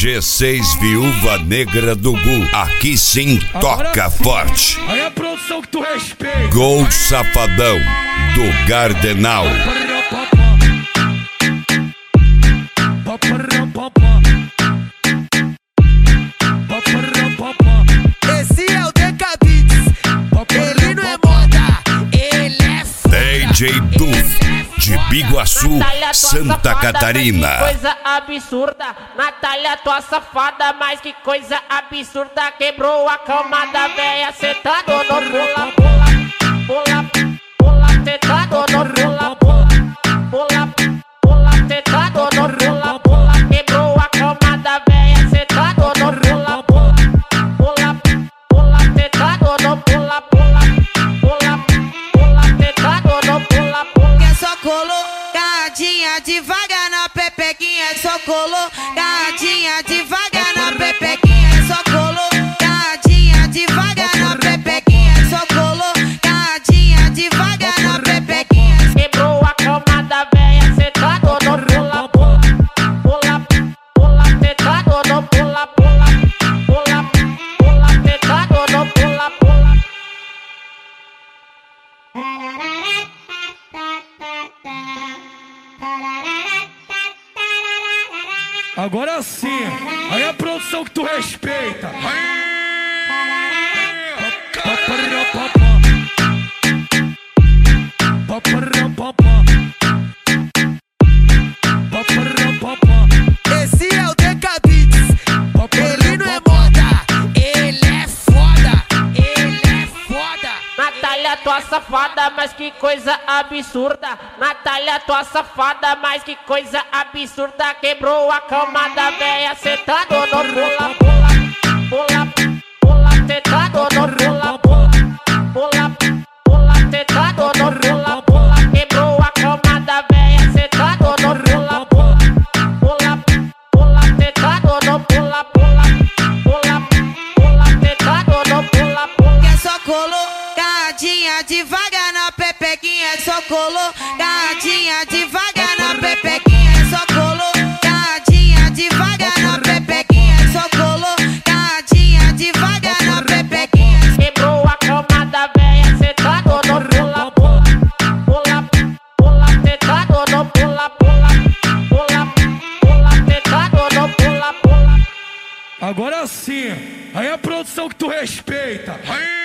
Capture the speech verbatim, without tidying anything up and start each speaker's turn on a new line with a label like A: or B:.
A: G seis Viúva Negra do Gu. Aqui sim toca forte.
B: Aí a produção que tu respeita.
A: Gol Safadão do Gardenal.
C: Esse é o Decabits. Ele não é moda, ele é foda.
A: D J Duf de Biguaçu, Santa Catarina.
D: Que coisa absurda, Natália, tua safada, mas que coisa absurda. Quebrou a cama da véia, sentado no pula, pula, pula, pula, sentado no pula, pula, pula, pula, sentado no pula, pula. Quebrou a cama da véia, sentado no pula, pula, pula, pula, sentado no pula, pula, pula, pula, sentado no pula, pula.
C: Que é só colocadinha devagar na pepequinha, é só colocadinha devagar na pepequinha, é só colocadinha devagar na pepequinha, é só colocadinha devagar na pepequinha.
D: Quebrou a cama da véia, sentado no pula, pula, pula, pula, sentado no pula, pula, pula, pula, sentado no pula, pula.
B: Agora sim, aí a produção que tu respeita.
C: Esse é o Decabits. Ele não é moda, ele é foda, ele é foda.
D: Natália, tua safada, mas que coisa absurda. Natália, tua safada, mas que coisa absurda. Quebrou a cama da véia, sentado no pula, pula, pula, pula, sentado no pula, pula, pula, pula, sentado no pula, pula. Quebrou a cama da véia, sentado no pula, pula, pula, pula, sentado no pula, pula, pula, pula, sentado no pula, pula.
C: Que é só colocadinha devagar na pepequinha, é só colocadinha devagar na pepequinha, é só colocadinha devagar na pepequinha, é só colocadinha devagar na pepequinha.
D: Quebrou a cama da véia, sentado no pula, pula, pula, pula, sentado no pula, pula, pula, pula, sentado no pula, pula.
B: Agora sim, aí a produção que tu respeita.